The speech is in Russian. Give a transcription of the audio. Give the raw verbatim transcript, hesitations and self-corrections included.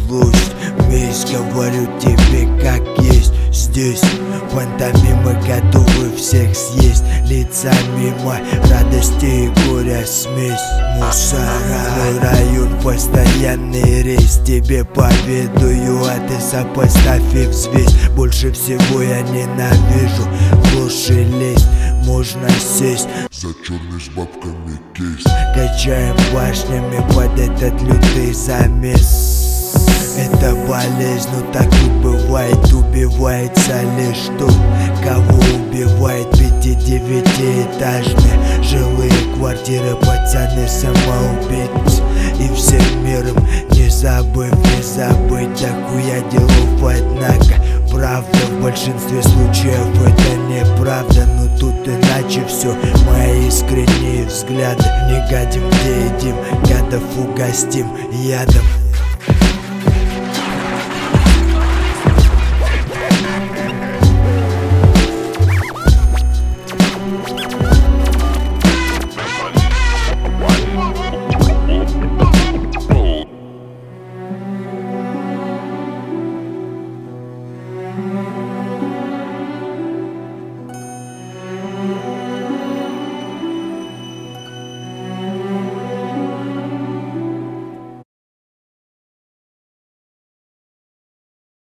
злость. Месть, говорю тебе как есть. Здесь пантомимы готовы всех съесть. Лица мимо радости и горя смесь. Мусора, мой район постоянный рейс. Тебе поведаю, а ты сопоставь и взвесь. Больше всего я ненавижу ложь и лесть. Можно сесть за черный с бабками кейс. Качаем башнями под этот лютый замес. Это болезнь, но так и бывает. Убивается лишь тот, кого убивает. Пяти-девятиэтажные жилые квартиры, пацаны самоубийцы. И всем миром не забыв, не забыть дохуя делов, однако правда в большинстве случаев это неправда. Но тут иначе все, мои искренние взгляды. Не гадим, где едим, гадов угостим ядом.